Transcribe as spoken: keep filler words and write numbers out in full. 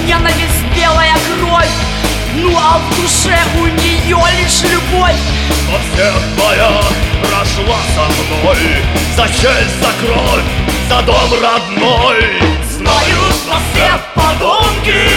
ненависть, белая кровь. Ну а в душе у нее лишь любовь. Во всех боях прошла со мной, за честь, за кровь, за дом родной. Знают нас все подонки,